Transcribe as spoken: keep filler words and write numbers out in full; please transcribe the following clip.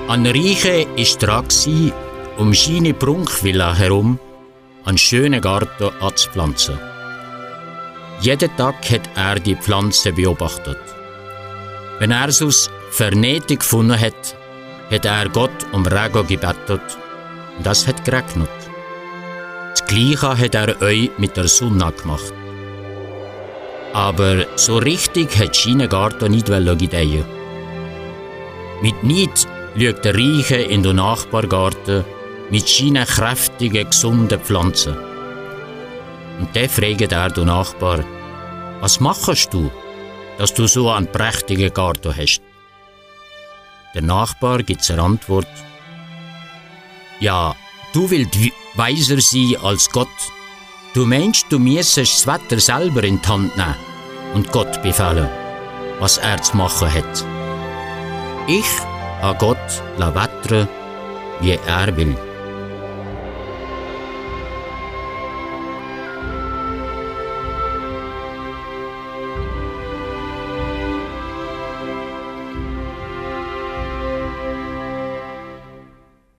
Ein Reiche war dran, um seine Prunkvilla herum einen schönen Garten anzupflanzen. Jeden Tag hat er die Pflanze beobachtet. Wenn er es aus Vernehtung gefunden hat, hat er Gott um Regen gebetet und das hat geregnet. Das Gleiche hat er euch mit der Sonne gemacht. Aber so richtig hat sein Garten nicht gedeihen. Mit Neid schaut der Reiche in den Nachbargarten mit seinen kräftigen, gesunden Pflanzen. Und dann fragt er den Nachbar: Was machst du, dass du so einen prächtigen Garten hast? Der Nachbar gibt eine Antwort: Ja, du willst weiser sein als Gott. Du meinst, du müsstest das Wetter selber in die Hand nehmen und Gott befehlen, was er zu machen hat. Ich an Gott wettern, wie er will.